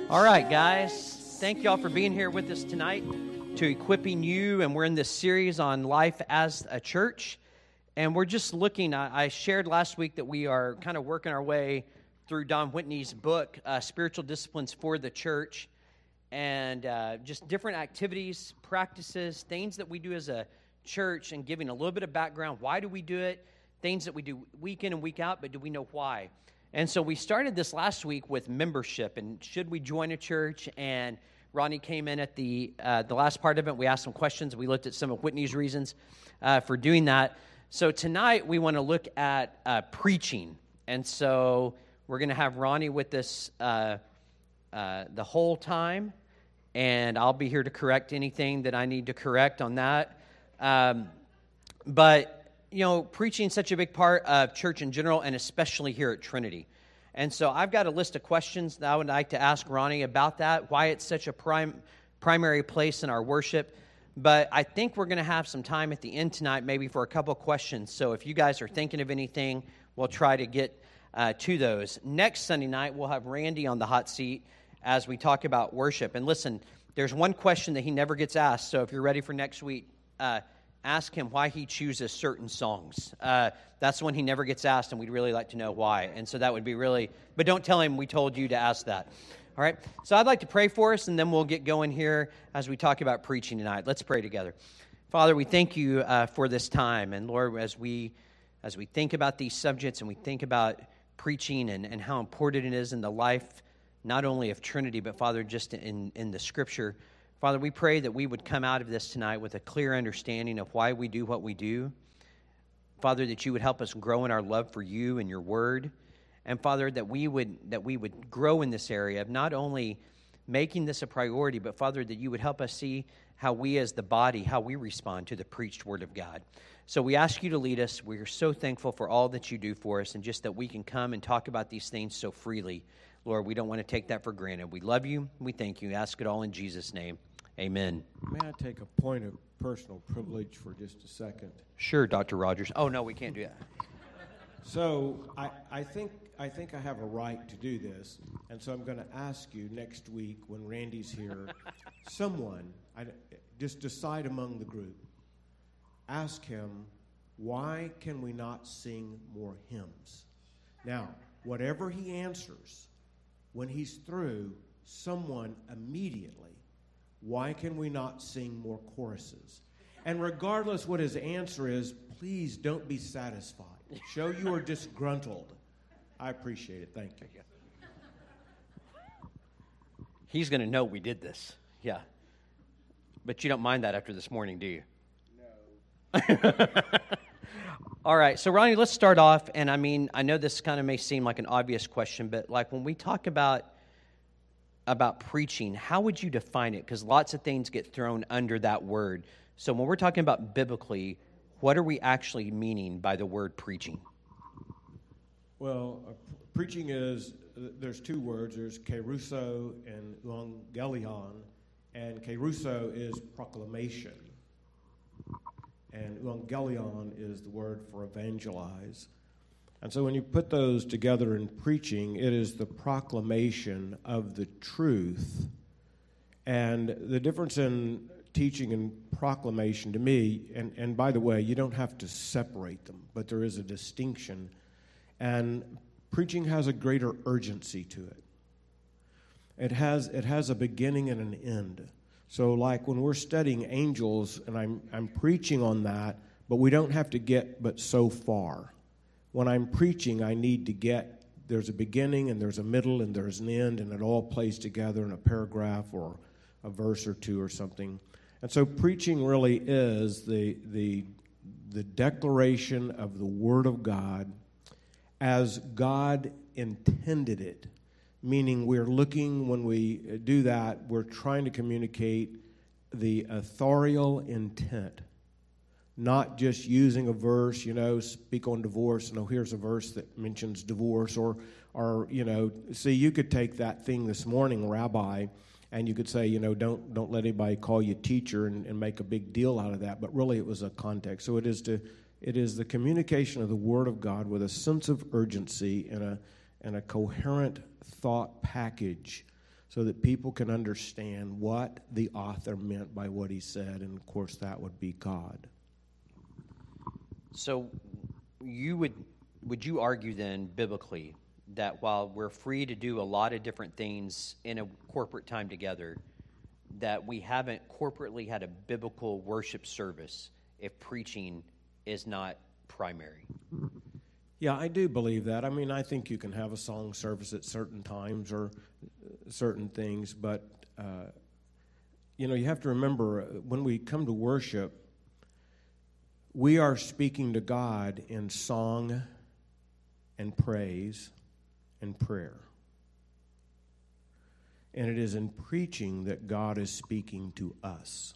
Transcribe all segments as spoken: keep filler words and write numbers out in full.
All right, guys. Thank you all for being here with us tonight to Equipping You, and we're in this series on life as a church, and we're just looking, I, I shared last week that we are kind of working our way through Don Whitney's book, uh, Spiritual Disciplines for the Church, and uh, just different activities, practices, things that we do as a church, and giving a little bit of background. Why do we do it? Things that we do week in and week out, but do we know why? And so we started this last week with membership, and should we join a church? And Ronnie came in at the uh, the last part of it. We asked some questions. We looked at some of Whitney's reasons uh, for doing that. So tonight we want to look at uh, preaching. And so we're going to have Ronnie with us uh, uh, the whole time, and I'll be here to correct anything that I need to correct on that. Um, but you know, preaching is such a big part of church in general, and especially here at Trinity. And so I've got a list of questions that I would like to ask Ronnie about that, why it's such a prime, primary place in our worship. But I think we're going to have some time at the end tonight, maybe for a couple of questions. So if you guys are thinking of anything, we'll try to get uh, to those. Next Sunday night, we'll have Randy on the hot seat as we talk about worship. And listen, there's one question that he never gets asked, so if you're ready for next week, uh, ask him why he chooses certain songs. Uh, that's one he never gets asked, and we'd really like to know why. And so that would be really, but don't tell him we told you to ask that. All right? So I'd like to pray for us, and then we'll get going here as we talk about preaching tonight. Let's pray together. Father, we thank you uh, for this time. And Lord, as we as we think about these subjects and we think about preaching and, and how important it is in the life, not only of Trinity, but Father, just in, in the Scripture, Father, we pray that we would come out of this tonight with a clear understanding of why we do what we do. Father, that you would help us grow in our love for you and your word. And Father, that we would that we would grow in this area of not only making this a priority, but Father, that you would help us see how we as the body, how we respond to the preached word of God. So we ask you to lead us. We are so thankful for all that you do for us, and just that we can come and talk about these things so freely. Lord, we don't want to take that for granted. We love you. We thank you. Ask it all in Jesus' name. Amen. May I take a point of personal privilege for just a second? Sure, Doctor Rogers. Oh, no, we can't do that. So I, I think I think I have a right to do this, and so I'm going to ask you next week when Randy's here, someone, I, just decide among the group, ask him, why can we not sing more hymns? Now, whatever he answers, when he's through, someone immediately, why can we not sing more choruses? And regardless what his answer is, please don't be satisfied. Show you are disgruntled. I appreciate it. Thank you. He's going to know we did this. Yeah. But you don't mind that after this morning, do you? No. All right. So, Ronnie, let's start off. And, I mean, I know this kind of may seem like an obvious question, but, like, when we talk about about preaching, how would you define it? Because lots of things get thrown under that word. So when we're talking about biblically, what are we actually meaning by the word preaching? Well, uh, preaching is, uh, there's two words. There's keruso and euangelion, and keruso is proclamation, and euangelion is the word for evangelize. And so when you put those together in preaching, it is the proclamation of the truth. And the difference in teaching and proclamation to me, and, and by the way, you don't have to separate them, but there is a distinction. And preaching has a greater urgency to it. It has it has a beginning and an end. So like when we're studying angels, and I'm I'm preaching on that, but we don't have to get but so far. When I'm preaching, I need to get, there's a beginning and there's a middle and there's an end, and it all plays together in a paragraph or a verse or two or something. And so preaching really is the the the declaration of the Word of God as God intended it, meaning we're looking, when we do that, we're trying to communicate the authorial intent. Not just using a verse, you know, speak on divorce, and oh, here's a verse that mentions divorce, or, or you know, see, you could take that thing this morning, Rabbi, and you could say, you know, don't don't let anybody call you teacher and, and make a big deal out of that, but really it was a context. So it is to it is the communication of the Word of God with a sense of urgency and a and a coherent thought package so that people can understand what the author meant by what he said, and of course that would be God. So you would would you argue then biblically that while we're free to do a lot of different things in a corporate time together, that we haven't corporately had a biblical worship service if preaching is not primary? Yeah, I do believe that. I mean, I think you can have a song service at certain times or certain things, but, uh, you know, you have to remember when we come to worship, we are speaking to God in song and praise and prayer. And it is in preaching that God is speaking to us.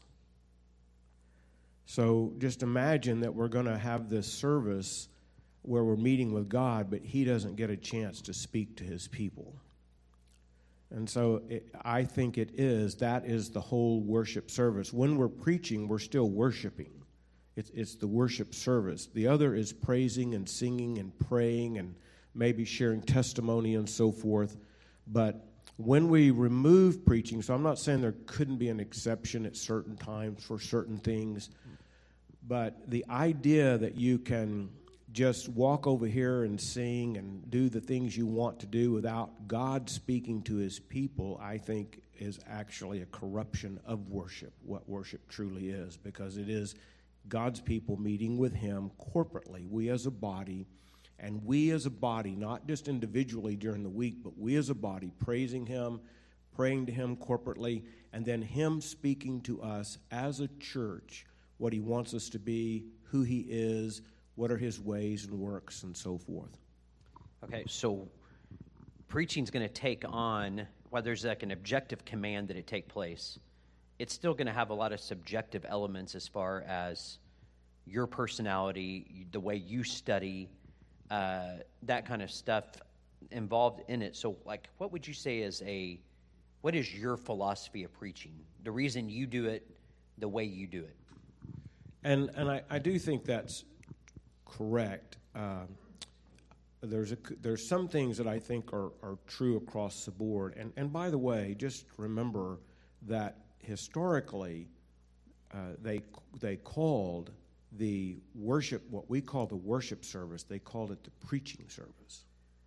So just imagine that we're going to have this service where we're meeting with God, but he doesn't get a chance to speak to his people. And so it, I think it is, that is the whole worship service. When we're preaching, we're still worshiping. It's, it's the worship service. The other is praising and singing and praying and maybe sharing testimony and so forth. But when we remove preaching, so I'm not saying there couldn't be an exception at certain times for certain things, but the idea that you can just walk over here and sing and do the things you want to do without God speaking to his people, I think is actually a corruption of worship, what worship truly is, because it is God's people meeting with him corporately, we as a body, and we as a body, not just individually during the week, but we as a body praising him, praying to him corporately, and then him speaking to us as a church what he wants us to be, who he is, what are his ways and works, and so forth. Okay, so preaching's going to take on, while there's like an objective command that it take place, it's still going to have a lot of subjective elements as far as your personality, the way you study, uh, that kind of stuff involved in it. So, like, what would you say is a, what is your philosophy of preaching? The reason you do it, the way you do it? And and I, I do think that's correct. Uh, there's a, there's some things that I think are, are true across the board. And and by the way, just remember that historically, uh, they they called the worship, what we call the worship service, they called it the preaching service.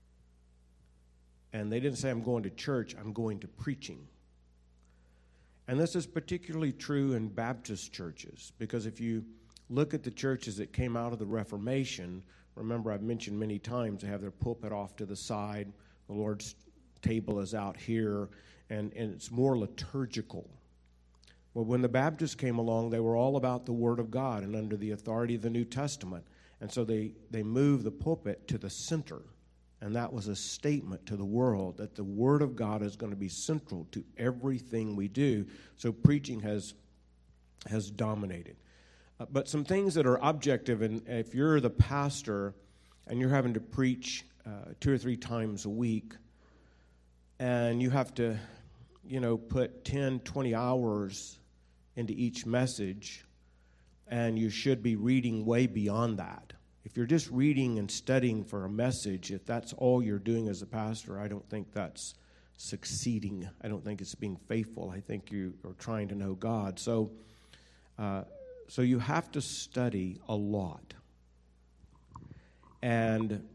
And they didn't say, I'm going to church, I'm going to preaching. And this is particularly true in Baptist churches, because if you look at the churches that came out of the Reformation, remember I've mentioned many times they have their pulpit off to the side, the Lord's table is out here, and, and it's more liturgical. Well, when the Baptists came along, they were all about the Word of God and under the authority of the New Testament. And so they, they moved the pulpit to the center. And that was a statement to the world that the Word of God is going to be central to everything we do. So preaching has, has dominated. Uh, but some things that are objective, and if you're the pastor and you're having to preach uh, two or three times a week, and you have to, you know, put ten, twenty hours into each message, and you should be reading way beyond that. If you're just reading and studying for a message, if that's all you're doing as a pastor, I don't think that's succeeding. I don't think it's being faithful. I think you are trying to know God. So, uh, so you have to study a lot. And,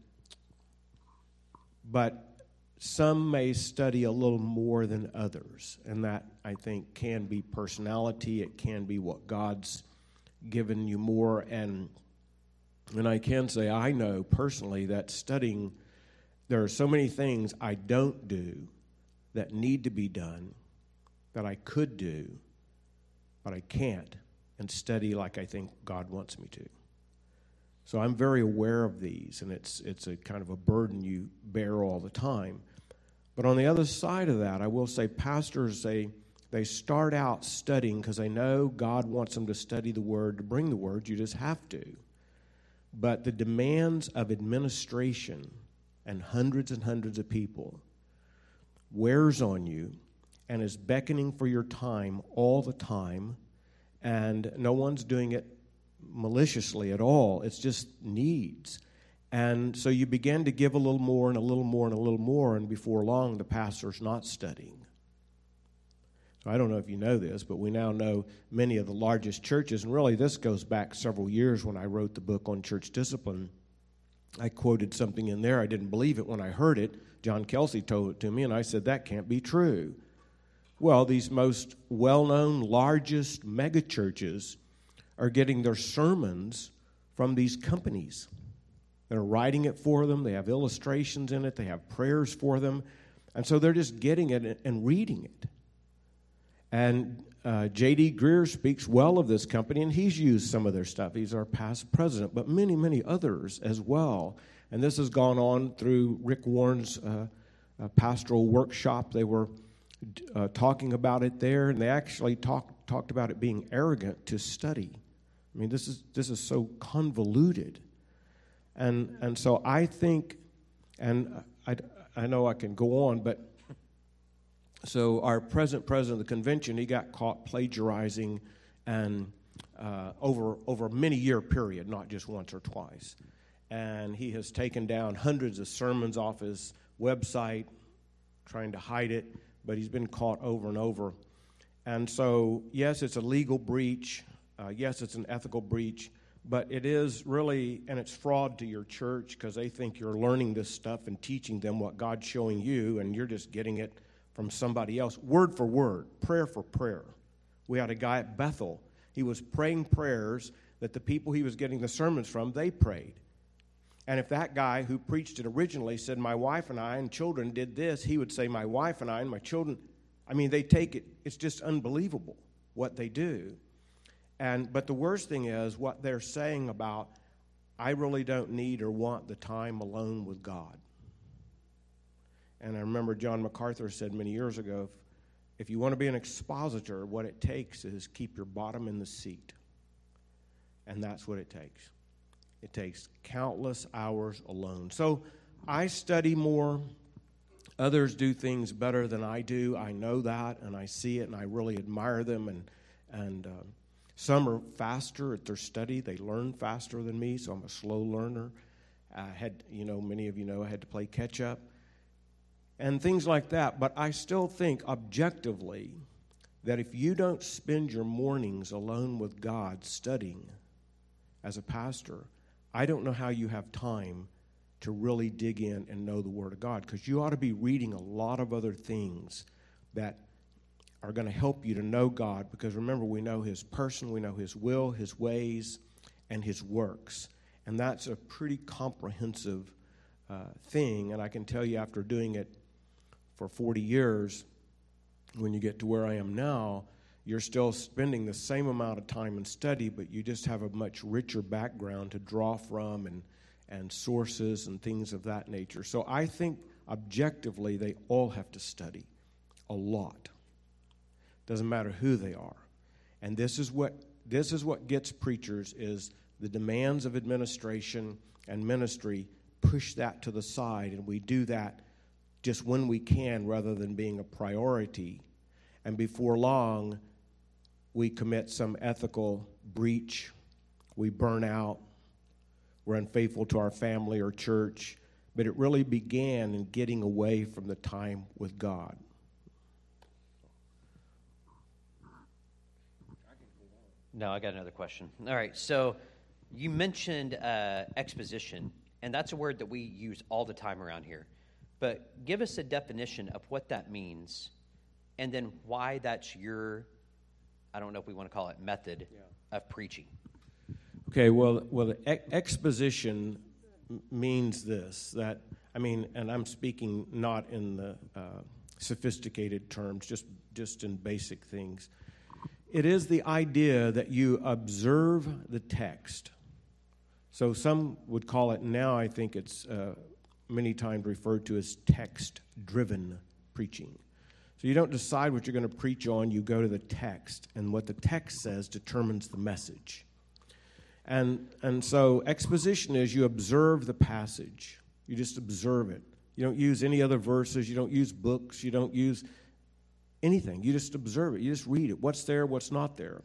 but some may study a little more than others, and that, I think, can be personality. It can be what God's given you more. And and I can say I know personally that studying, there are so many things I don't do that need to be done that I could do, but I can't, and study like I think God wants me to. So I'm very aware of these, and it's it's a kind of a burden you bear all the time. But on the other side of that, I will say pastors, they, they start out studying because they know God wants them to study the Word, to bring the Word. You just have to. But the demands of administration and hundreds and hundreds of people wears on you and is beckoning for your time all the time, and no one's doing it maliciously at all. It's just needs. And so you begin to give a little more and a little more and a little more, and before long the pastor's not studying. So I don't know if you know this, but we now know many of the largest churches, and really this goes back several years when I wrote the book on church discipline. I quoted something in there. I didn't believe it when I heard it. John Kelsey told it to me, and I said, that can't be true. Well, these most well-known, largest megachurches are getting their sermons from these companies. They're writing it for them. They have illustrations in it. They have prayers for them. And so they're just getting it and reading it. And uh, J D Greer speaks well of this company, and he's used some of their stuff. He's our past president, but many, many others as well. And this has gone on through Rick Warren's uh, uh, pastoral workshop. They were uh, talking about it there, and they actually talked talked about it being arrogant to study. I mean, this is this is so convoluted. And and so I think, and I, I know I can go on, but so our present president of the convention, he got caught plagiarizing and uh, over over a many-year period, not just once or twice. And he has taken down hundreds of sermons off his website, trying to hide it, but he's been caught over and over. And so, yes, it's a legal breach. Uh, yes, it's an ethical breach. But it is really, and it's fraud to your church because they think you're learning this stuff and teaching them what God's showing you, and you're just getting it from somebody else, word for word, prayer for prayer. We had a guy at Bethel. He was praying prayers that the people he was getting the sermons from, they prayed. And if that guy who preached it originally said, my wife and I and children did this, he would say, my wife and I and my children. I mean, they take it. It's just unbelievable what they do. And but the worst thing is what they're saying about, I really don't need or want the time alone with God. And I remember John MacArthur said many years ago, if, if you want to be an expositor, what it takes is keep your bottom in the seat. And that's what it takes. It takes countless hours alone. So I study more. Others do things better than I do. I know that, and I see it, and I really admire them. And and uh, some are faster at their study. They learn faster than me, so I'm a slow learner. I had, you know, many of you know I had to play catch up and things like that. But I still think objectively that if you don't spend your mornings alone with God studying as a pastor, I don't know how you have time to really dig in and know the Word of God, because you ought to be reading a lot of other things that are going to help you to know God, because remember, we know His person, we know His will, His ways, and His works. And that's a pretty comprehensive uh, thing, and I can tell you after doing it for forty years, when you get to where I am now, you're still spending the same amount of time in study, but you just have a much richer background to draw from and, and sources and things of that nature. So I think objectively they all have to study a lot. Doesn't matter who they are. And this is what this is what gets preachers is the demands of administration and ministry push that to the side, and we do that just when we can rather than being a priority. And before long, we commit some ethical breach. We burn out. We're unfaithful to our family or church. But it really began in getting away from the time with God. No, I got another question. All right, so you mentioned uh, exposition, and that's a word that we use all the time around here. But give us a definition of what that means, and then why that's your, I don't know if we want to call it method yeah. of preaching. Okay, well, well, the ex- exposition means this, that, I mean, and I'm speaking not in the uh, sophisticated terms, just, just in basic things. It is the idea that you observe the text. So some would call it, now I think it's uh, many times referred to as text-driven preaching. So you don't decide what you're going to preach on, you go to the text, and what the text says determines the message. And and so exposition is you observe the passage. You just observe it. You don't use any other verses, you don't use books, you don't use anything. You just observe it. You just read it. What's there, what's not there.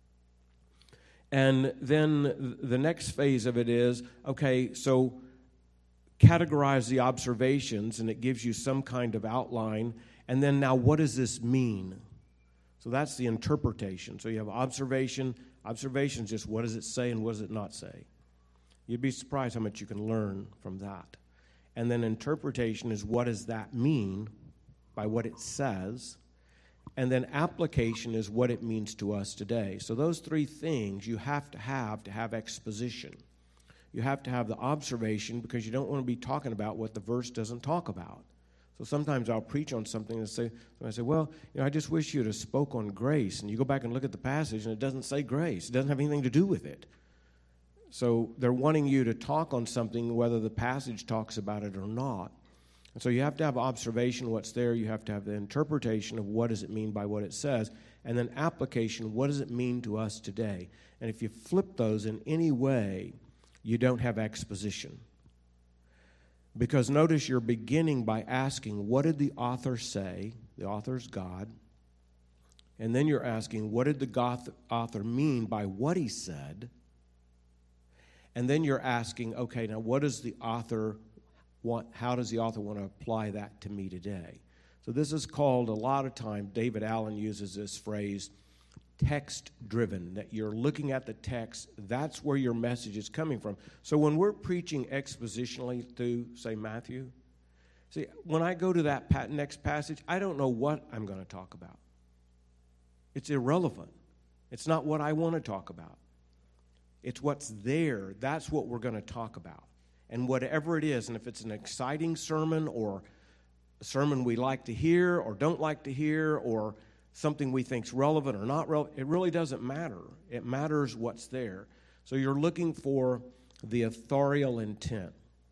And then the next phase of it is, okay, so categorize the observations, and it gives you some kind of outline. And then now, what does this mean? So that's the interpretation. So you have observation. Observation is just what does it say and what does it not say. You'd be surprised how much you can learn from that. And then interpretation is what does that mean by what it says. And then application is what it means to us today. So those three things you have to have to have exposition. You have to have the observation because you don't want to be talking about what the verse doesn't talk about. So sometimes I'll preach on something and say, and I say, well, you know, I just wish you'd have spoke on grace. And you go back and look at the passage and it doesn't say grace. It doesn't have anything to do with it. So they're wanting you to talk on something whether the passage talks about it or not. And so you have to have observation of what's there. You have to have the interpretation of what does it mean by what it says. And then application, what does it mean to us today? And if you flip those in any way, you don't have exposition. Because notice you're beginning by asking, what did the author say? The author's God. And then you're asking, what did the author mean by what he said? And then you're asking, okay, now what does the author want? How does the author want to apply that to me today? So this is called, a lot of time, David Allen uses this phrase, text-driven, that you're looking at the text. That's where your message is coming from. So when we're preaching expositionally through, say, Matthew, see, when I go to that next passage, I don't know what I'm going to talk about. It's irrelevant. It's not what I want to talk about. It's what's there. That's what we're going to talk about. And whatever it is, and if it's an exciting sermon or a sermon we like to hear or don't like to hear or something we think's relevant or not relevant, it really doesn't matter. It matters what's there. So you're looking for the authorial intent.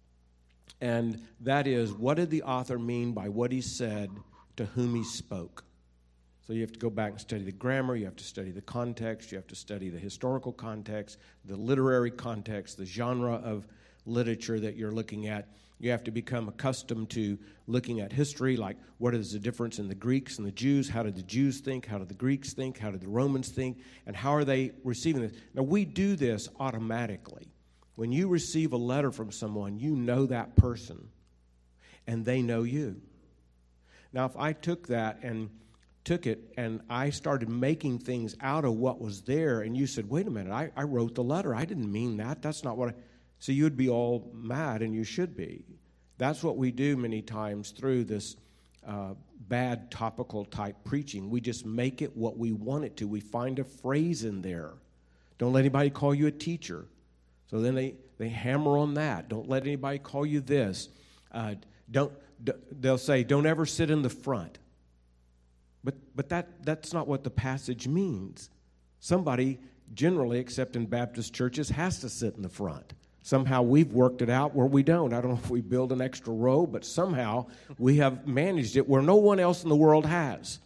And that is, what did the author mean by what he said to whom he spoke? So you have to go back and study the grammar, you have to study the context, you have to study the historical context, the literary context, the genre of literature that you're looking at. You have to become accustomed to looking at history, like what is the difference in the Greeks and the Jews? How did the Jews think? How did the Greeks think? How did the Romans think? And how are they receiving this? Now, we do this automatically. When you receive a letter from someone, you know that person, and they know you. Now, if I took that and took it and I started making things out of what was there, and you said, wait a minute, I, I wrote the letter. I didn't mean that. That's not what I... So you'd be all mad, and you should be. That's what we do many times through this uh, bad topical type preaching. We just make it what we want it to. We find a phrase in there. Don't let anybody call you a teacher. So then they, they hammer on that. Don't let anybody call you this. Uh, don't. D- they'll say, don't ever sit in the front. But but that that's not what the passage means. Somebody, generally, except in Baptist churches, has to sit in the front. Somehow we've worked it out where we don't. I don't know if we build an extra row, but somehow we have managed it where no one else in the world has.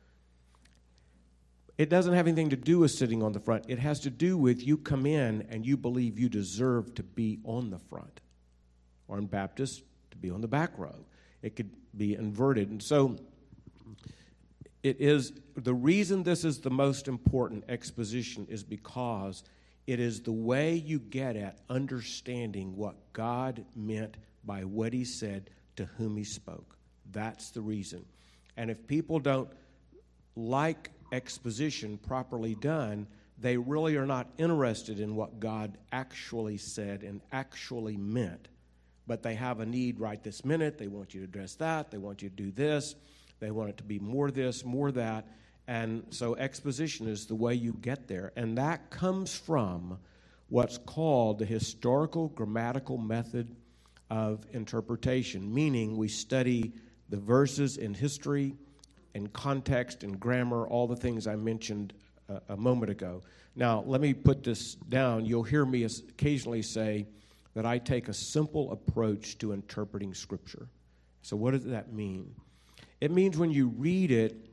It doesn't have anything to do with sitting on the front. It has to do with you come in and you believe you deserve to be on the front. Or in Baptist, to be on the back row. It could be inverted. And so it is, the reason this is the most important exposition is because it is the way you get at understanding what God meant by what he said to whom he spoke. That's the reason. And if people don't like exposition properly done, they really are not interested in what God actually said and actually meant. But they have a need right this minute. They want you to address that. They want you to do this. They want it to be more this, more that. And so exposition is the way you get there. And that comes from what's called the historical grammatical method of interpretation, meaning we study the verses in history and context and grammar, all the things I mentioned a, a moment ago. Now, let me put this down. You'll hear me occasionally say that I take a simple approach to interpreting Scripture. So what does that mean? It means when you read it,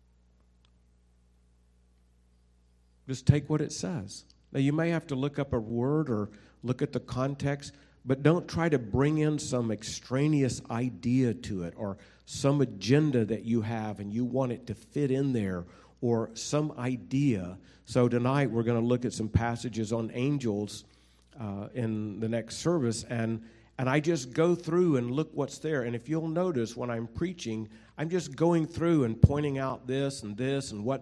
just take what it says. Now, you may have to look up a word or look at the context, but don't try to bring in some extraneous idea to it or some agenda that you have and you want it to fit in there or some idea. So tonight we're going to look at some passages on angels uh, in the next service, and and I just go through and look what's there. And if you'll notice when I'm preaching, I'm just going through and pointing out this and this and what's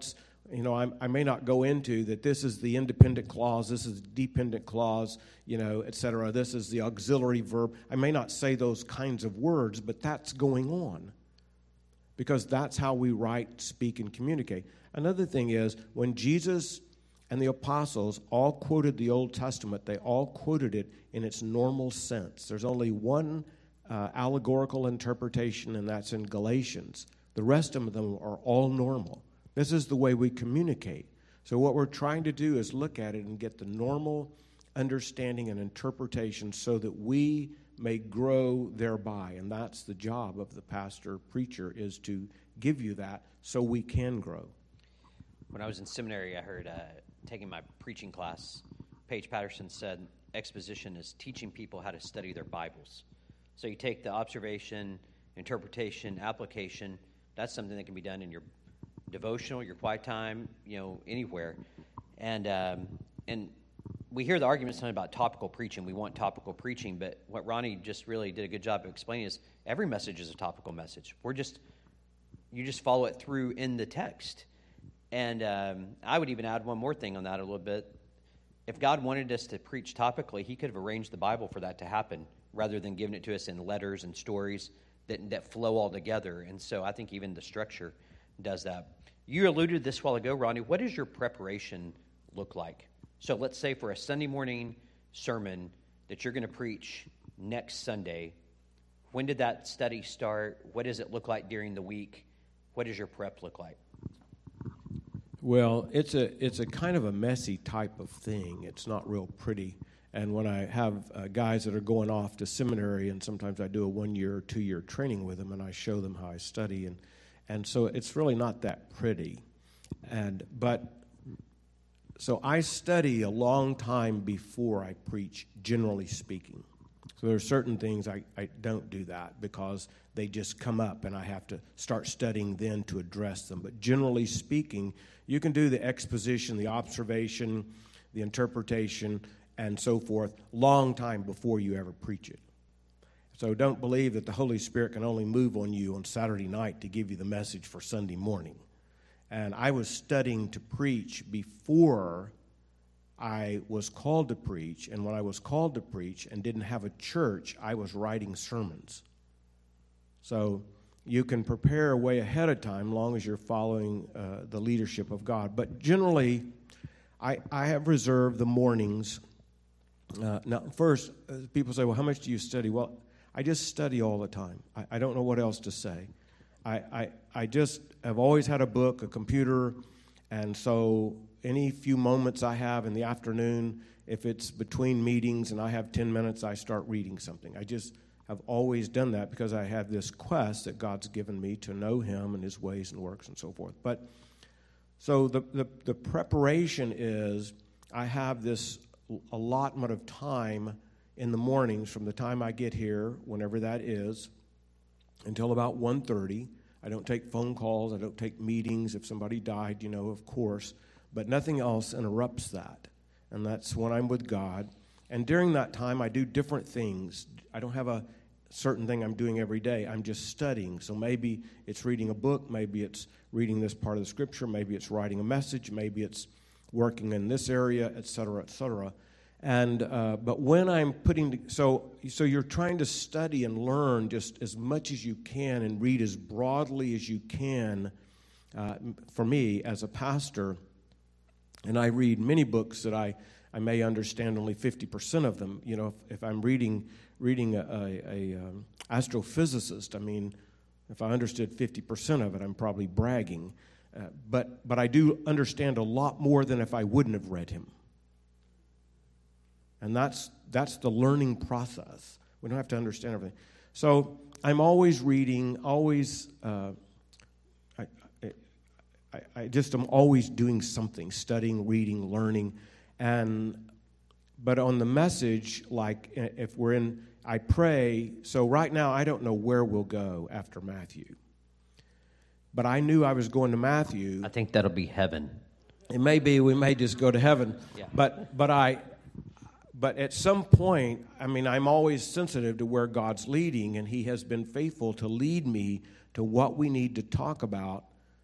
you know, I, I may not go into that this is the independent clause, this is the dependent clause, you know, et cetera. This is the auxiliary verb. I may not say those kinds of words, but that's going on because that's how we write, speak, and communicate. Another thing is when Jesus and the apostles all quoted the Old Testament, they all quoted it in its normal sense. There's only one uh, allegorical interpretation, and that's in Galatians. The rest of them are all normal. This is the way we communicate. So what we're trying to do is look at it and get the normal understanding and interpretation so that we may grow thereby. And that's the job of the pastor, preacher, is to give you that so we can grow. When I was in seminary, I heard, uh, taking my preaching class, Paige Patterson said, exposition is teaching people how to study their Bibles. So you take the observation, interpretation, application. That's something that can be done in your devotional, your quiet time, you know, anywhere. And um, and we hear the argument sometimes about topical preaching. We want topical preaching, but what Ronnie just really did a good job of explaining is every message is a topical message. We're just, you just follow it through in the text. And um, I would even add one more thing on that a little bit. If God wanted us to preach topically, he could have arranged the Bible for that to happen rather than giving it to us in letters and stories that, that flow all together. And so I think even the structure does that. You alluded this a while ago, Ronnie. What does your preparation look like? So let's say for a Sunday morning sermon that you're going to preach next Sunday, when did that study start? What does it look like during the week? What does your prep look like? Well, it's a it's a kind of a messy type of thing. It's not real pretty. And when I have uh, guys that are going off to seminary, and sometimes I do a one-year or two-year training with them, and I show them how I study, and and so it's really not that pretty. And but so I study a long time before I preach, generally speaking. So there are certain things I, I don't do that because they just come up, and I have to start studying then to address them. But generally speaking, you can do the exposition, the observation, the interpretation, and so forth, long time before you ever preach it. So don't believe that the Holy Spirit can only move on you on Saturday night to give you the message for Sunday morning. And I was studying to preach before I was called to preach, and when I was called to preach and didn't have a church, I was writing sermons. So you can prepare way ahead of time, long as you're following uh, the leadership of God. But generally, I, I have reserved the mornings. Uh, now, first, uh, people say, well, how much do you study? Well, I just study all the time. I, I don't know what else to say. I, I, I just have always had a book, a computer, and so any few moments I have in the afternoon, if it's between meetings and I have ten minutes, I start reading something. I just have always done that because I have this quest that God's given me to know him and his ways and works and so forth. But so the, the, the preparation is I have this allotment of time in the mornings from the time I get here, whenever that is, until about one thirty. I don't take phone calls. I don't take meetings. If somebody died, you know, of course. But nothing else interrupts that. And that's when I'm with God. And during that time, I do different things. I don't have a certain thing I'm doing every day. I'm just studying. So maybe it's reading a book. Maybe it's reading this part of the Scripture. Maybe it's writing a message. Maybe it's working in this area, et cetera, et cetera. And uh, but when I'm putting to, so so you're trying to study and learn just as much as you can and read as broadly as you can. Uh, for me as a pastor, and I read many books that I, I may understand only fifty percent of them. You know, if, if I'm reading reading a, a, a um, astrophysicist, I mean, if I understood fifty percent of it, I'm probably bragging. Uh, but but I do understand a lot more than if I wouldn't have read him. And that's that's the learning process. We don't have to understand everything. So I'm always reading, always. Uh, I, I, I just am always doing something, studying, reading, learning, and but on the message, like if we're in, I pray. So right now, I don't know where we'll go after Matthew. But I knew I was going to Matthew. I think that'll be heaven. It may be. We may just go to heaven. Yeah. But but I. But at some point, I mean, I'm always sensitive to where God's leading, and he has been faithful to lead me to what we need to talk about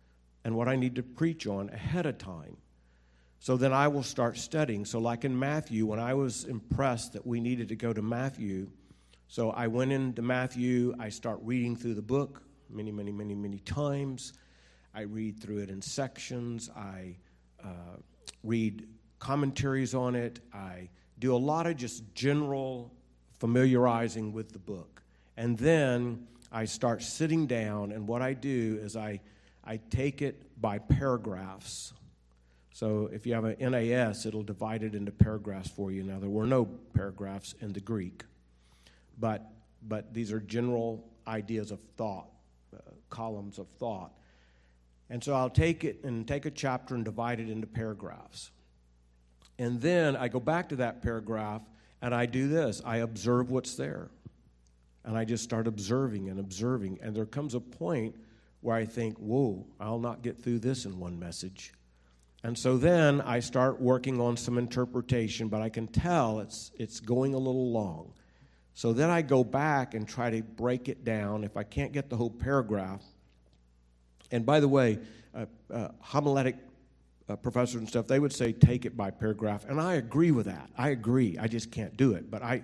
and what I need to preach on ahead of time. So then I will start studying. So like in Matthew, when I was impressed that we needed to go to Matthew, so I went into Matthew, I start reading through the book many, many, many, many times. I read through it in sections. I uh, read commentaries on it. I do a lot of just general familiarizing with the book. And then I start sitting down, and what I do is I, I take it by paragraphs. So if you have an N A S, it'll divide it into paragraphs for you. Now, there were no paragraphs in the Greek, but but these are general ideas of thought, uh, columns of thought. And so I'll take it and take a chapter and divide it into paragraphs. And then I go back to that paragraph, and I do this. I observe what's there. And I just start observing and observing. And there comes a point where I think, whoa, I'll not get through this in one message. And so then I start working on some interpretation, but I can tell it's it's going a little long. So then I go back and try to break it down. If I can't get the whole paragraph, and by the way, uh, uh, homiletic uh, professors and stuff, they would say take it by paragraph, and I agree with that. I agree. I just can't do it, but I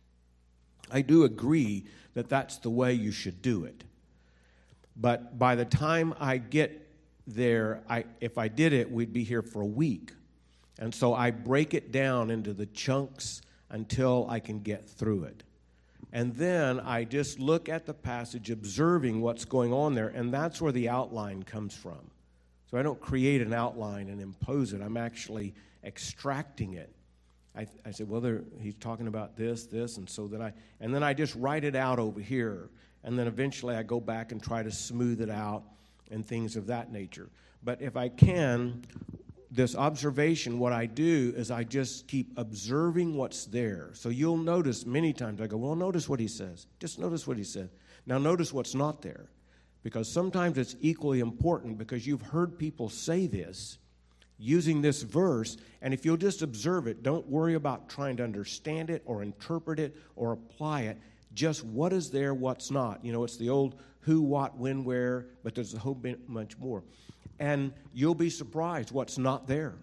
I do agree that that's the way you should do it. But by the time I get there, I if I did it, we'd be here for a week. And so I break it down into the chunks until I can get through it. And then I just look at the passage, observing what's going on there, and that's where the outline comes from. So I don't create an outline and impose it. I'm actually extracting it. I, I said, well, there, he's talking about this, this, and so then I, and then I just write it out over here, and then eventually I go back and try to smooth it out and things of that nature. But if I can, this observation, what I do is I just keep observing what's there. So you'll notice many times I go, well, notice what he says. Just notice what he said. Now notice what's not there. Because sometimes it's equally important, because you've heard people say this using this verse, and if you'll just observe it, don't worry about trying to understand it or interpret it or apply it. Just what is there, what's not. You know, it's the old who, what, when, where, but there's a whole bit much more. And you'll be surprised what's not there.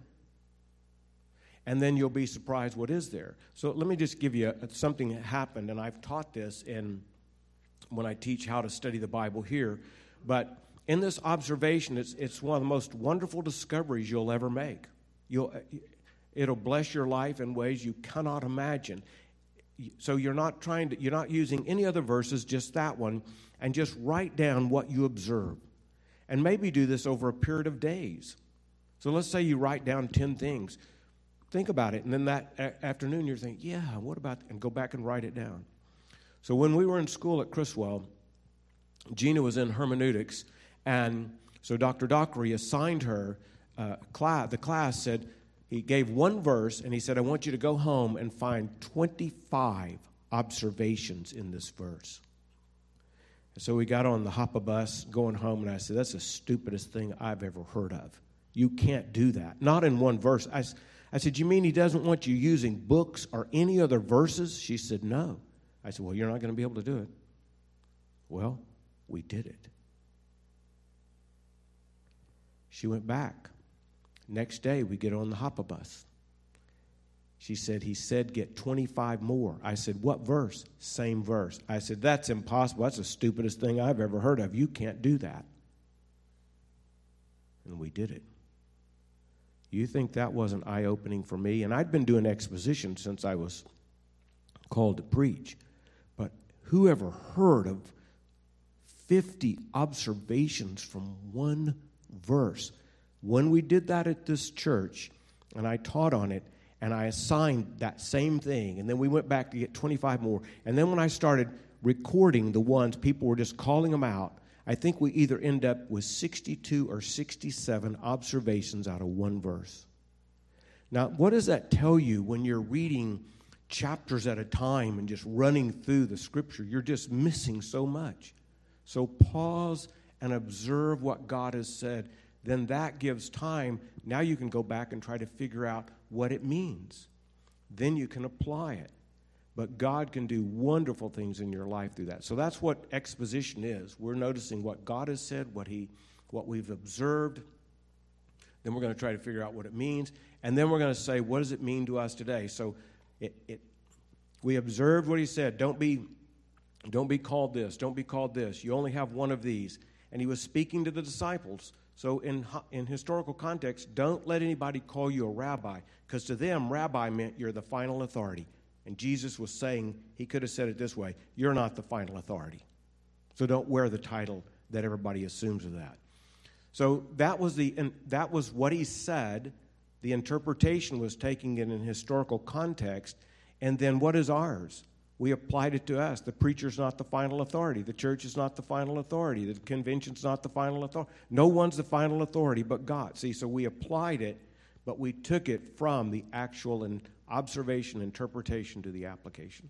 And then you'll be surprised what is there. So let me just give you a, something that happened, and I've taught this in when I teach how to study the Bible here. But in this observation, it's it's one of the most wonderful discoveries you'll ever make. You'll it'll bless your life in ways you cannot imagine. So you're not trying to, you're not using any other verses, just that one, and just write down what you observe. And maybe do this over a period of days. So let's say you write down ten things. Think about it, and then that a- afternoon you're thinking, yeah, what about, and go back and write it down. So when we were in school at Criswell, Gina was in hermeneutics, and so Doctor Dockery assigned her uh, class. The class said, he gave one verse, and he said, I want you to go home and find twenty-five observations in this verse. And so we got on the Hoppa bus going home, and I said, that's the stupidest thing I've ever heard of. You can't do that. Not in one verse. I, I said, you mean he doesn't want you using books or any other verses? She said, no. I said, well, you're not going to be able to do it. Well, we did it. She went back. Next day, we get on the Hoppa bus. She said, he said, get twenty-five more. I said, what verse? Same verse. I said, that's impossible. That's the stupidest thing I've ever heard of. You can't do that. And we did it. You think that wasn't eye-opening for me? And I'd been doing exposition since I was called to preach. But who ever heard of fifty observations from one verse? When we did that at this church, and I taught on it, and I assigned that same thing, and then we went back to get twenty-five more, and then when I started recording the ones, people were just calling them out, I think we either end up with sixty-two or sixty-seven observations out of one verse. Now, what does that tell you when you're reading chapters at a time and just running through the Scripture? You're just missing so much. So pause and observe what God has said. Then that gives time. Now you can go back and try to figure out what it means. Then you can apply it. But God can do wonderful things in your life through that. So that's what exposition is. We're noticing what God has said, what He what we've observed. Then we're going to try to figure out what it means. And then we're going to say, what does it mean to us today? So it, it, we observed what he said. Don't be, don't be called this. Don't be called this. You only have one of these. And he was speaking to the disciples. So in, in historical context, don't let anybody call you a rabbi, because to them, rabbi meant you're the final authority. And Jesus was saying, he could have said it this way, you're not the final authority. So don't wear the title that everybody assumes of that. So that was the and that was what he said. The interpretation was taking it in historical context. And then what is ours? We applied it to us. The preacher's not the final authority. The church is not the final authority. The convention's not the final authority. No one's the final authority but God. See, so we applied it, but we took it from the actual and observation, interpretation to the application.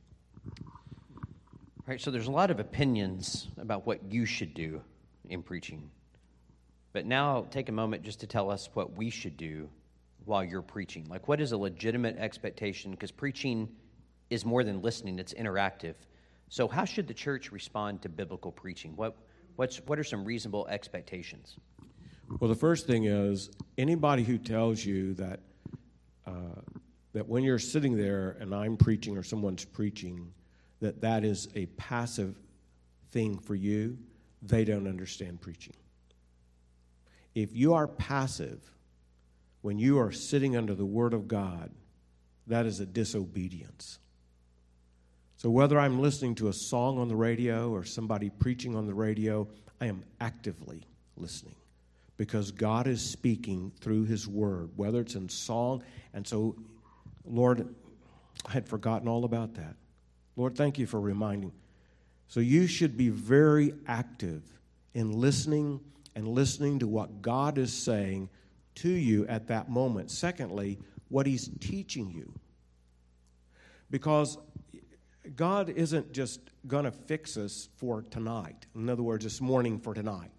All right, so there's a lot of opinions about what you should do in preaching. But now take a moment just to tell us what we should do while you're preaching. Like, what is a legitimate expectation? Because preaching is more than listening, it's interactive. So how should the church respond to biblical preaching? What what's what are some reasonable expectations? Well, the first thing is, anybody who tells you that uh, that when you're sitting there and I'm preaching or someone's preaching, that that is a passive thing for you, they don't understand preaching. If you are passive when you are sitting under the Word of God, that is a disobedience. So whether I'm listening to a song on the radio or somebody preaching on the radio, I am actively listening because God is speaking through His Word, whether it's in song. And so, Lord, I had forgotten all about that. Lord, thank you for reminding. So you should be very active in listening and listening to what God is saying to you at that moment. Secondly, what He's teaching you. Because God isn't just going to fix us for tonight. In other words, this morning for tonight.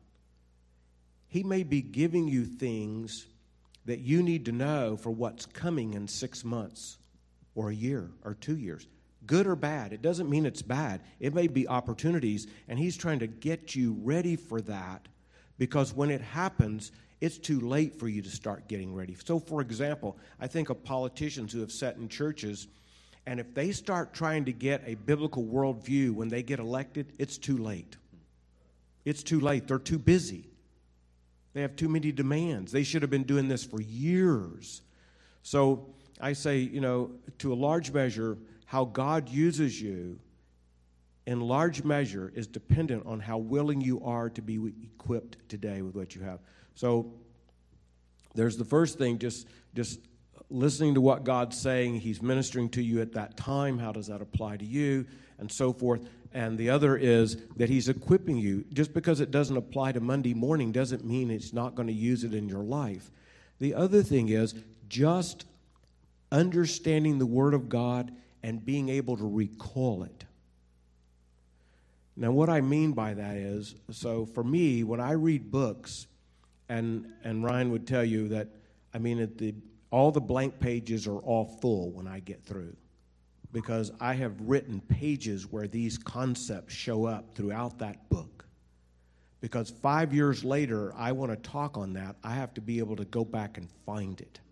He may be giving you things that you need to know for what's coming in six months or a year or two years. Good or bad. It doesn't mean it's bad. It may be opportunities, and He's trying to get you ready for that, because when it happens, it's too late for you to start getting ready. So, for example, I think of politicians who have sat in churches, and if they start trying to get a biblical worldview when they get elected, it's too late. It's too late. They're too busy. They have too many demands. They should have been doing this for years. So I say, you know, to a large measure, how God uses you in large measure is dependent on how willing you are to be equipped today with what you have. So there's the first thing, just just listening to what God's saying. He's ministering to you at that time. How does that apply to you? And so forth. And the other is that He's equipping you. Just because it doesn't apply to Monday morning doesn't mean it's not going to use it in your life. The other thing is just understanding the Word of God and being able to recall it. Now, what I mean by that is, so for me, when I read books, and and Ryan would tell you that, I mean, at the all the blank pages are all full when I get through, because I have written pages where these concepts show up throughout that book. Because five years later, I want to talk on that. I have to be able to go back and find it.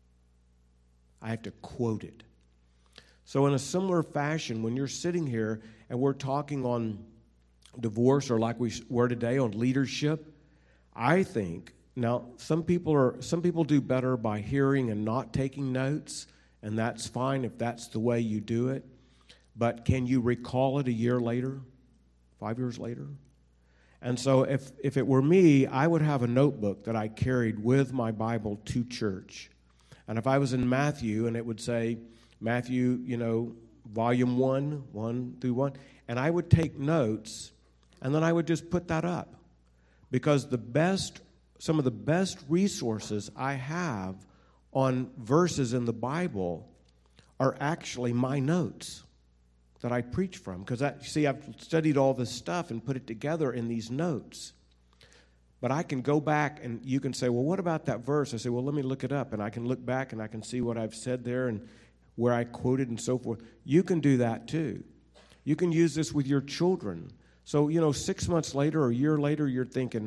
I have to quote it. So in a similar fashion, when you're sitting here and we're talking on divorce, or like we were today on leadership, I think, now some people are some people do better by hearing and not taking notes, and that's fine if that's the way you do it. But can you recall it a year later, five years later? And so if, if it were me, I would have a notebook that I carried with my Bible to church. And if I was in Matthew, and it would say, Matthew, you know, volume one, one through one, and I would take notes, and then I would just put that up. Because the best, some of the best resources I have on verses in the Bible are actually my notes that I preach from. Because, you see, I've studied all this stuff and put it together in these notes. But I can go back, and you can say, well, what about that verse? I say, well, let me look it up. And I can look back, and I can see what I've said there and where I quoted and so forth. You can do that too. You can use this with your children. So, you know, six months later or a year later, you're thinking,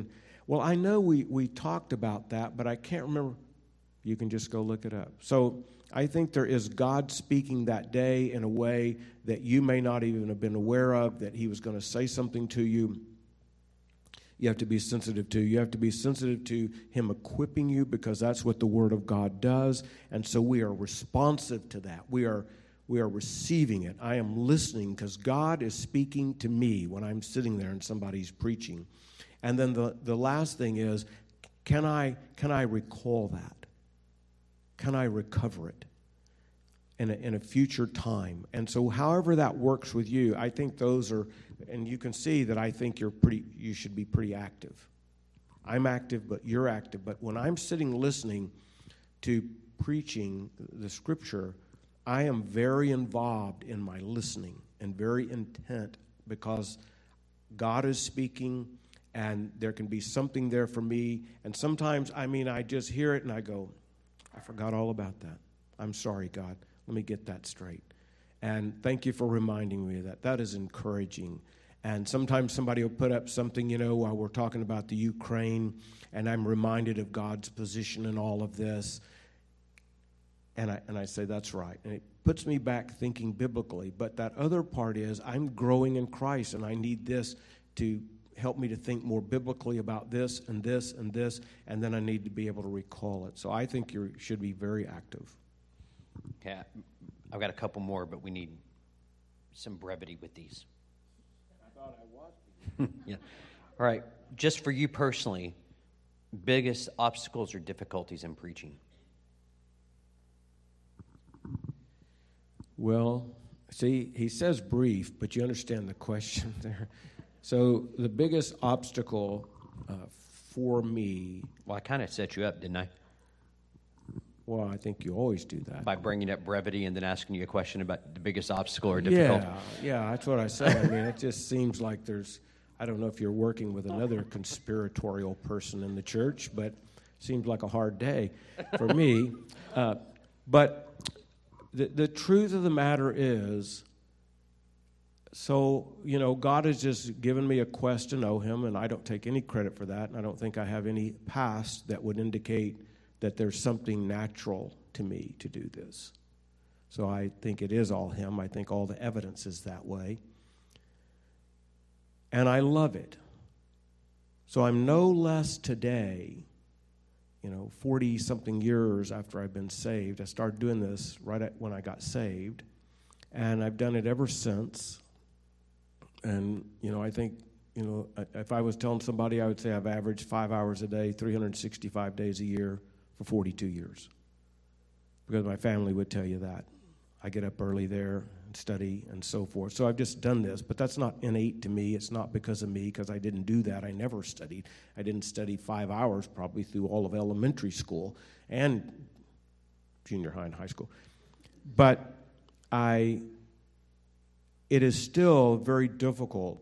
well, I know we, we talked about that, but I can't remember. You can just go look it up. So I think there is God speaking that day in a way that you may not even have been aware of, that he was going to say something to you. You have to be sensitive to. You have to be sensitive to him equipping you, because that's what the Word of God does. And so we are responsive to that. We are we are receiving it. I am listening because God is speaking to me when I'm sitting there and somebody's preaching. And then the, the last thing is, can I can I recall that? Can I recover it in a, in a future time? And so however that works with you, I think those are, and you can see that I think you're pretty, you should be pretty active. I'm active, but you're active. But when I'm sitting listening to preaching the Scripture, I am very involved in my listening and very intent, because God is speaking and there can be something there for me. And sometimes, I mean, I just hear it and I go, I forgot all about that. I'm sorry, God. Let me get that straight. And thank you for reminding me of that. That is encouraging. And sometimes somebody will put up something, you know, while we're talking about the Ukraine, and I'm reminded of God's position in all of this. And I and I say, that's right. And it puts me back thinking biblically. But that other part is, I'm growing in Christ, and I need this to help me to think more biblically about this and this and this, and then I need to be able to recall it. So I think you should be very active. Okay, I've got a couple more, but we need some brevity with these. I thought I was. Yeah. All right, just for you personally, biggest obstacles or difficulties in preaching? Well, see, he says brief, but you understand the question there. So the biggest obstacle uh, for me... Well, I kind of set you up, didn't I? Well, I think you always do that. By bringing up brevity and then asking you a question about the biggest obstacle or difficulty. Yeah, yeah, that's what I said. I mean, it just seems like there's... I don't know if you're working with another conspiratorial person in the church, but it seems like a hard day for me. Uh, but the, the truth of the matter is... So, you know, God has just given me a quest to know him, and I don't take any credit for that, and I don't think I have any past that would indicate that there's something natural to me to do this. So I think it is all him. I think all the evidence is that way. And I love it. So I'm no less today, you know, forty-something years after I've been saved. I started doing this right at when I got saved, and I've done it ever since. And, you know, I think, you know, if I was telling somebody, I would say I've averaged five hours a day, three hundred sixty-five days a year for forty-two years. Because my family would tell you that. I get up early there and study and so forth. So I've just done this, but that's not innate to me. It's not because of me, because I didn't do that. I never studied. I didn't study five hours probably through all of elementary school and junior high and high school. But I... It is still very difficult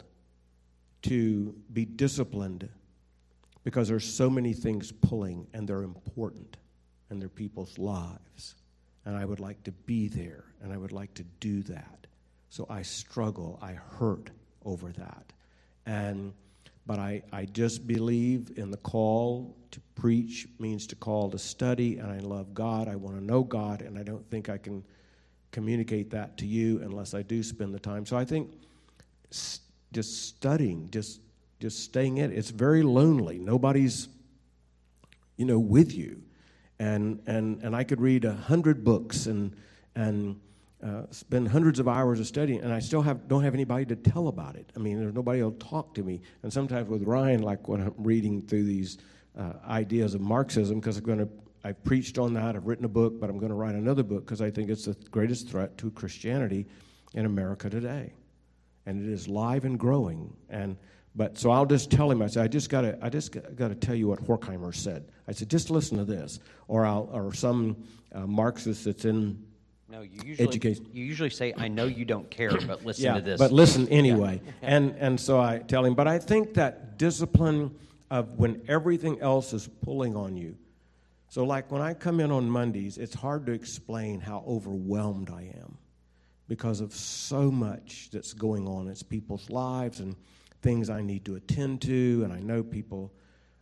to be disciplined because there's so many things pulling, and they're important, and they're people's lives. And I would like to be there, and I would like to do that. So I struggle, I hurt over that. And but I, I just believe in the call to preach means to call to study, and I love God. I want to know God, and I don't think I can communicate that to you unless I do spend the time. So I think s- just studying, just just staying in it, it's very lonely. Nobody's, you know, with you. And and and I could read a hundred books and and uh, spend hundreds of hours of studying, and I still have don't have anybody to tell about it. I mean, there's nobody who'll talk to me. And sometimes with Ryan, like when I'm reading through these uh, ideas of Marxism, because I'm going to I've preached on that, I've written a book, but I'm going to write another book because I think it's the greatest threat to Christianity in America today. And it is live and growing. And but so I'll just tell him, I said, I just got to I just got to tell you what Horkheimer said. I said, just listen to this. Or I'll or some uh, Marxist that's in no, you usually, education. You usually say, I know you don't care, but listen yeah, to this. But listen anyway. Yeah. and and so I tell him, but I think that discipline of when everything else is pulling on you. So like when I come in on Mondays, it's hard to explain how overwhelmed I am because of so much that's going on. It's people's lives and things I need to attend to, and I know people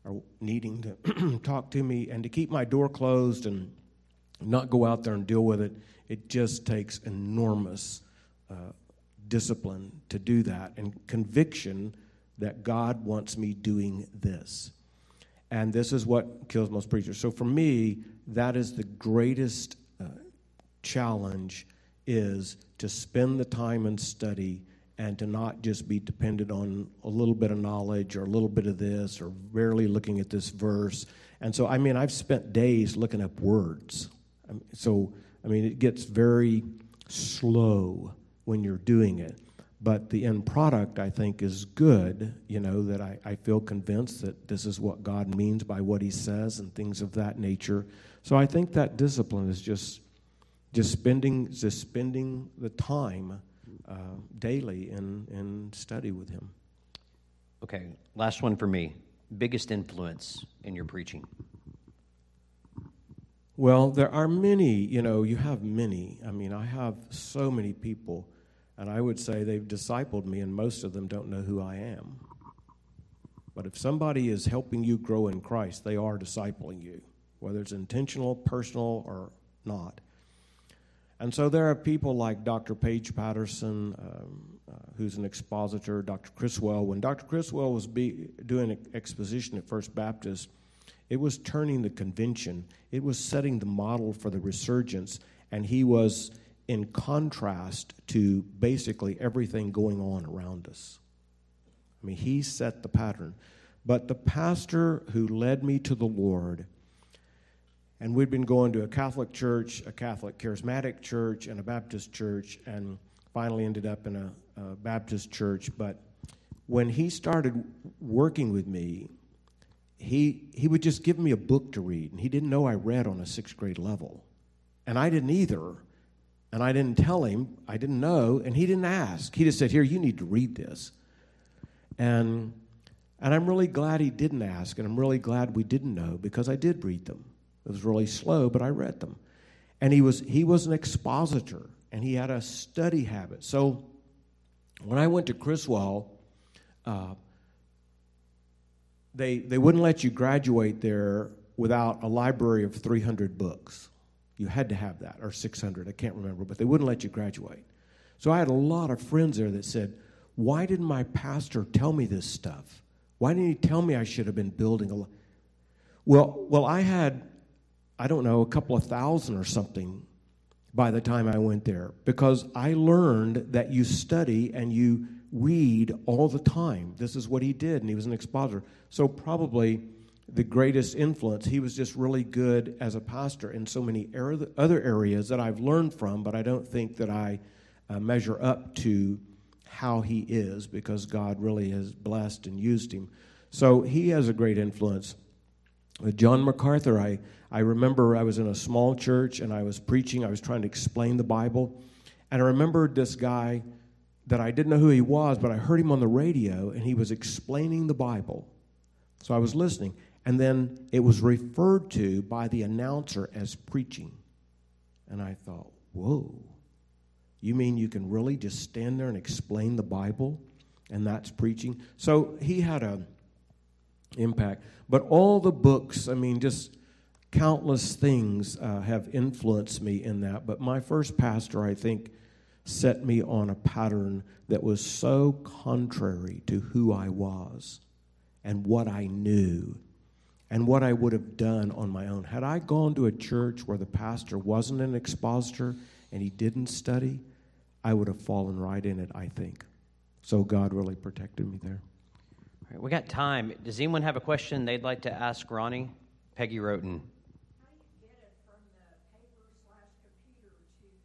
are needing to talk to me, and to keep my door closed and not go out there and deal with it, it just takes enormous uh, discipline to do that, and conviction that God wants me doing this. And this is what kills most preachers. So for me, that is the greatest uh, challenge, is to spend the time and study and to not just be dependent on a little bit of knowledge or a little bit of this or rarely looking at this verse. And so, I mean, I've spent days looking up words. So, I mean, it gets very slow when you're doing it. But the end product, I think, is good, you know, that I, I feel convinced that this is what God means by what he says and things of that nature. So I think that discipline is just just spending just spending the time uh, daily in, in study with him. Okay, last one for me. Biggest influence in your preaching? Well, there are many, you know, you have many. I mean, I have so many people, and I would say they've discipled me, and most of them don't know who I am. But if somebody is helping you grow in Christ, they are discipling you, whether it's intentional, personal, or not. And so there are people like Doctor Paige Patterson, um, uh, who's an expositor, Doctor Criswell. When Doctor Criswell was be, doing an exposition at First Baptist, it was turning the convention. It was setting the model for the resurgence, and he was in contrast to basically everything going on around us. I mean, he set the pattern. But the pastor who led me to the Lord, and we'd been going to a Catholic church, a Catholic charismatic church, and a Baptist church, and finally ended up in a, a Baptist church. But when he started working with me, he he would just give me a book to read, and he didn't know I read on a sixth grade level. And I didn't either. And I didn't tell him, I didn't know, and he didn't ask. He just said, here, you need to read this. And and I'm really glad he didn't ask, and I'm really glad we didn't know, because I did read them. It was really slow, but I read them. And he was he was an expositor, and he had a study habit. So when I went to Criswell, uh, they they wouldn't let you graduate there without a library of three hundred books. You had to have that, or six hundred, I can't remember, but they wouldn't let you graduate. So I had a lot of friends there that said, why didn't my pastor tell me this stuff? Why didn't he tell me I should have been building a... Well, well, I had, I don't know, a couple of thousand or something by the time I went there, because I learned that you study and you read all the time. This is what he did, and he was an expositor. So probably the greatest influence, he was just really good as a pastor in so many er- other areas that I've learned from, but I don't think that I uh, measure up to how he is, because God really has blessed and used him. So he has a great influence. With John MacArthur, I, I remember I was in a small church and I was preaching. I was trying to explain the Bible. And I remembered this guy that I didn't know who he was, but I heard him on the radio, and he was explaining the Bible. So I was listening. And then it was referred to by the announcer as preaching. And I thought, whoa, you mean you can really just stand there and explain the Bible, and that's preaching? So he had an impact. But all the books, I mean, just countless things uh, have influenced me in that. But my first pastor, I think, set me on a pattern that was so contrary to who I was and what I knew and what I would have done on my own. Had I gone to a church where the pastor wasn't an expositor and he didn't study, I would have fallen right in it, I think. So God really protected me there. All right, we got time. Does anyone have a question they'd like to ask Ronnie? Peggy Roten. How do you get it from the paper slash computer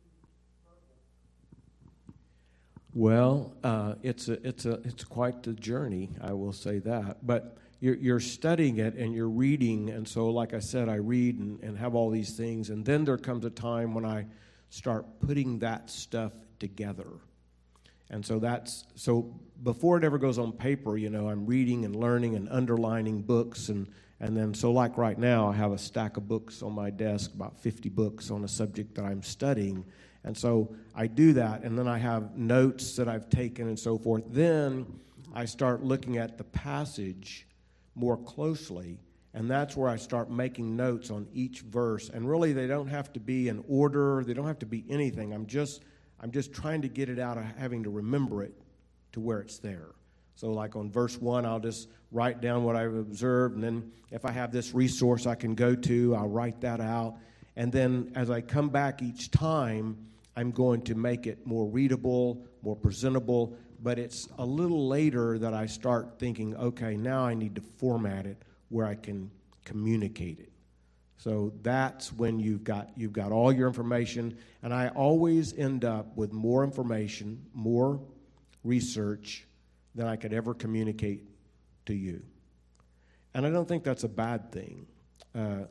to verbal? Well, uh, it's a, it's a, it's quite the journey, I will say that. But you're, you're studying it and you're reading, and so, like I said, I read and, and have all these things, and then there comes a time when I start putting that stuff together. And so that's, so before it ever goes on paper, you know, I'm reading and learning and underlining books, and, and then, so like right now, I have a stack of books on my desk, about fifty books on a subject that I'm studying. And so I do that, and then I have notes that I've taken and so forth. Then I start looking at the passage more closely, and that's where I start making notes on each verse. And really, they don't have to be in order. They don't have to be anything. I'm just, I'm just trying to get it out of having to remember it to where it's there. So like on verse one, I'll just write down what I've observed, and then if I have this resource I can go to, I'll write that out. And then as I come back each time, I'm going to make it more readable, more presentable, but it's a little later that I start thinking, okay, now I need to format it where I can communicate it. So that's when you've got you've got all your information, and I always end up with more information, more research than I could ever communicate to you. And I don't think that's a bad thing. Uh,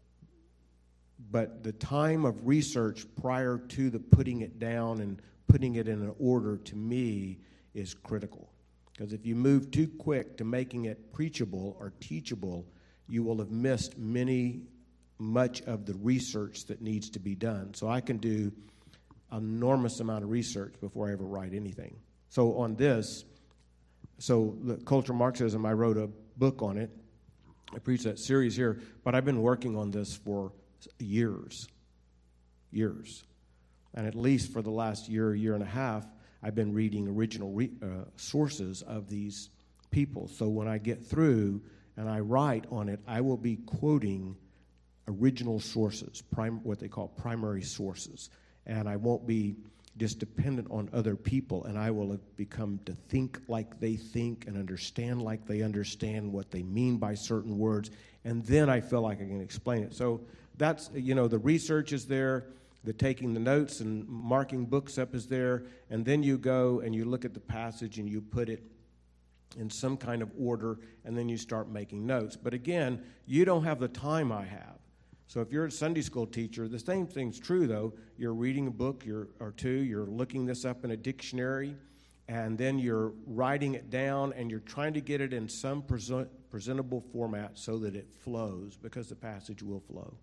but the time of research prior to the putting it down and putting it in an order, to me, is critical. Because if you move too quick to making it preachable or teachable, you will have missed many, much of the research that needs to be done. So I can do an enormous amount of research before I ever write anything. So on this, so the cultural Marxism, I wrote a book on it. I preached that series here, but I've been working on this for years, years. And at least for the last year, year and a half, I've been reading original re- uh, sources of these people. So when I get through and I write on it, I will be quoting original sources, prim- what they call primary sources. And I won't be just dependent on other people, and I will have become to think like they think and understand like they understand what they mean by certain words, and then I feel like I can explain it. So that's, you know, the research is there, the taking the notes and marking books up is there, and then you go and you look at the passage and you put it in some kind of order, and then you start making notes. But again, you don't have the time I have. So if you're a Sunday school teacher, the same thing's true, though. You're reading a book you're, or two, you're looking this up in a dictionary, and then you're writing it down, and you're trying to get it in some present, presentable format so that it flows, because the passage will flow.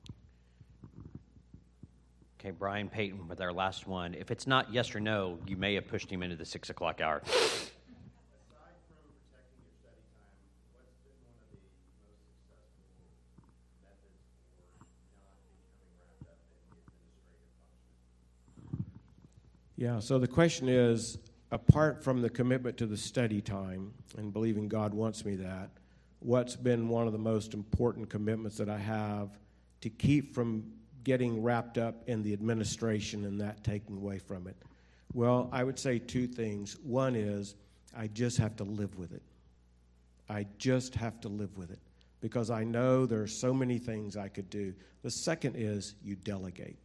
Okay, Brian Payton with our last one. If it's not yes or no, you may have pushed him into the six o'clock hour. Yeah, so the question is, apart from the commitment to the study time and believing God wants me that, what's been one of the most important commitments that I have to keep from getting wrapped up in the administration and that taking away from it? Well, I would say two things. One is I just have to live with it. I just have to live with it because I know there are so many things I could do. The second is you delegate.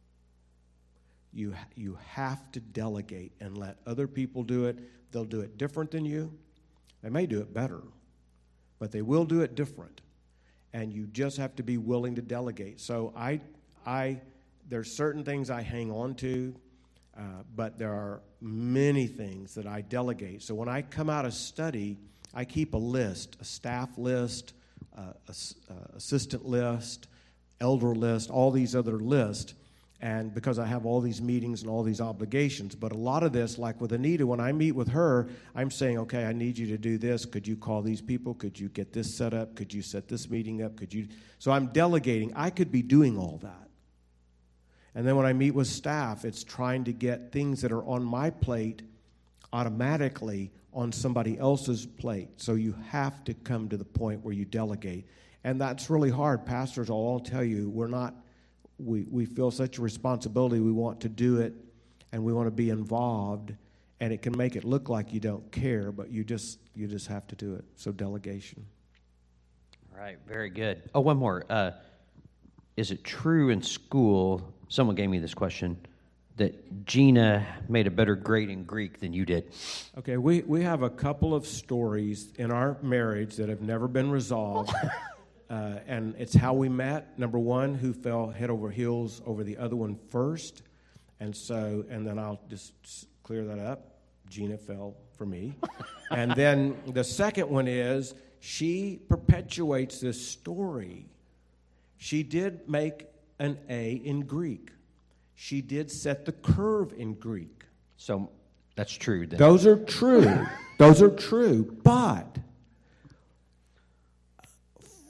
You, you have to delegate and let other people do it. They'll do it different than you. They may do it better, but they will do it different. And you just have to be willing to delegate. So I, I, there's certain things I hang on to, uh, but there are many things that I delegate. So when I come out of study, I keep a list, a staff list, uh, a, uh, assistant list, elder list, all these other lists. And because I have all these meetings and all these obligations. But a lot of this, like with Anita, when I meet with her, I'm saying, okay, I need you to do this. Could you call these people? Could you get this set up? Could you set this meeting up? Could you? So I'm delegating. I could be doing all that. And then when I meet with staff, it's trying to get things that are on my plate automatically on somebody else's plate. So you have to come to the point where you delegate. And that's really hard. Pastors will all tell you, we're not, we, we feel such a responsibility. We want to do it, and we want to be involved. And it can make it look like you don't care, but you just you just have to do it. So delegation. All right, very good. Oh, one more. Uh, is it true in school, someone gave me this question, that Gina made a better grade in Greek than you did? Okay, we, we have a couple of stories in our marriage that have never been resolved. Uh, and it's how we met. Number one, who fell head over heels over the other one first. And so, and then I'll just clear that up. Gina fell for me. And then the second one is she perpetuates this story. She did make an A in Greek. She did set the curve in Greek. So that's true. Then. Those are true. Those are true. But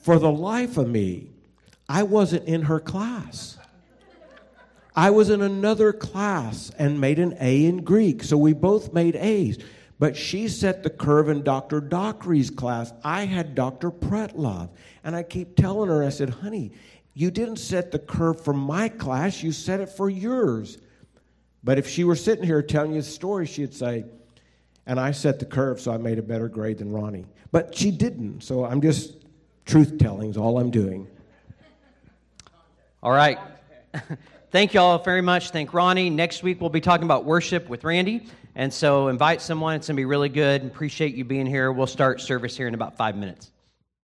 For the life of me, I wasn't in her class. I was in another class and made an A in Greek, so we both made A's. But she set the curve in Doctor Dockery's class. I had Doctor Pretlove. And I keep telling her, I said, honey, you didn't set the curve for my class, you set it for yours. But if she were sitting here telling you the story, she'd say, and I set the curve, so I made a better grade than Ronnie. But she didn't, so I'm just truth-telling is all I'm doing. All right. Thank you all very much. Thank Ronnie. Next week we'll be talking about worship with Randy. And so invite someone. It's going to be really good. Appreciate you being here. We'll start service here in about five minutes.